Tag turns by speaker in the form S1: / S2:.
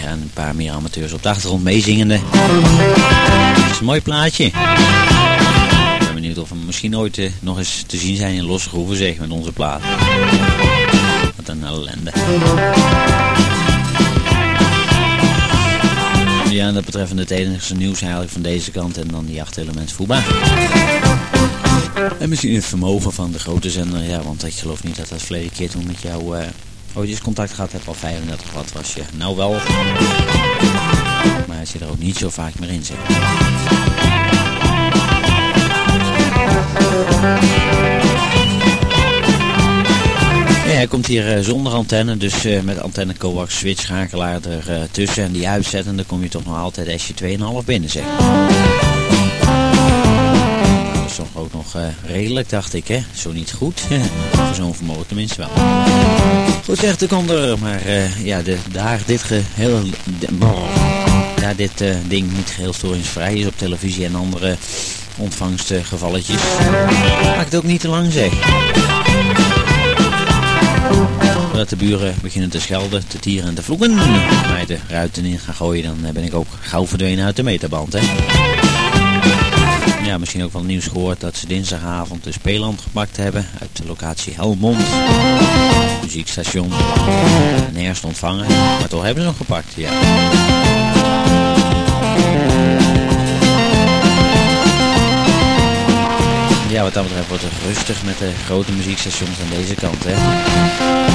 S1: en een paar meer amateurs op de achtergrond meezingende. Het is een mooi plaatje. Ik ben benieuwd of we misschien ooit nog eens te zien zijn in losse groeven, zeg, met onze plaat. Wat een ellende. Ja, dat betreffende het enige nieuws eigenlijk van deze kant en dan die 8 elements voetbal. En misschien het vermogen van de grote zender, ja, want ik geloof niet dat dat verleden keer toen met jou ooit eens contact gehad heb, al 35 wat was je. Nou wel, maar hij zit er ook niet zo vaak meer in, zeg. Ja, hij komt hier zonder antenne, dus met antenne coax switch schakelaar er tussen en die uitzettende kom je toch nog altijd SJ 2,5 binnen, zeg. Dat is toch ook nog redelijk, dacht ik, hè? Zo niet goed, voor zo'n vermogen tenminste wel. Goed zeg, de komt er, maar ja, dit ding niet geheel storingsvrij is op televisie en andere ontvangstgevalletjes. Maakt het ook niet te lang, zeg. Dat de buren beginnen te schelden, te tieren en te vloeken. Mij de ruiten in gaan gooien, dan ben ik ook gauw verdwenen uit de meterband, hè. Ja, misschien ook wel nieuws gehoord dat ze dinsdagavond de Speeland gepakt hebben uit de locatie Helmond. Muziekstation. En eerst ontvangen, maar toch hebben ze nog gepakt, ja. Ja, wat dat betreft wordt het rustig met de grote muziekstations aan deze kant, hè.